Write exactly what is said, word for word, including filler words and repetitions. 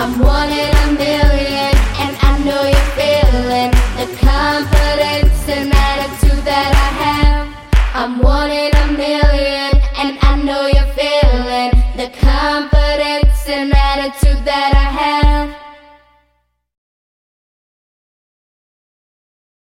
I'm one in a million, and I know you're feeling the confidence and attitude that I have. I'm one in a million, and I know you're feeling the confidence and attitude that I have.